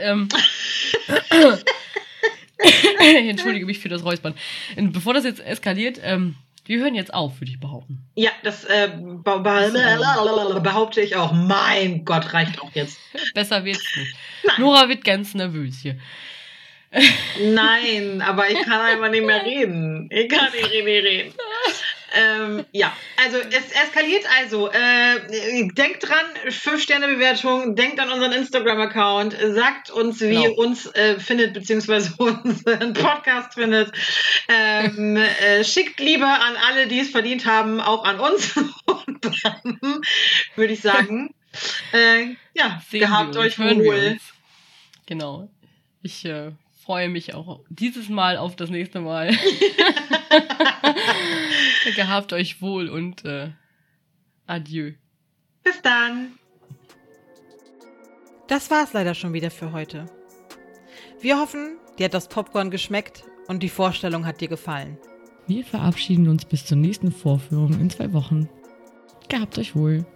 ich entschuldige mich für das Räuspern. Bevor das jetzt eskaliert, wir hören jetzt auf, würde ich behaupten. Ja, das behaupte ich auch. Mein Gott, reicht auch jetzt. Besser wird's nicht. Nein. Nora wird ganz nervös hier. Nein, aber ich kann einfach nicht mehr reden. Ich kann nicht reden. Ja, also es eskaliert also. Denkt dran, 5-Sterne-Bewertung, denkt an unseren Instagram-Account, sagt uns, wie ihr uns findet, beziehungsweise unseren Podcast findet. Schickt Liebe an alle, die es verdient haben, auch an uns. Und dann würde ich sagen, gehabt euch wohl. Genau. Ich freue mich auch dieses Mal auf das nächste Mal. Gehabt euch wohl und adieu. Bis dann. Das war's leider schon wieder für heute. Wir hoffen, dir hat das Popcorn geschmeckt und die Vorstellung hat dir gefallen. Wir verabschieden uns bis zur nächsten Vorführung in 2 Wochen. Gehabt euch wohl.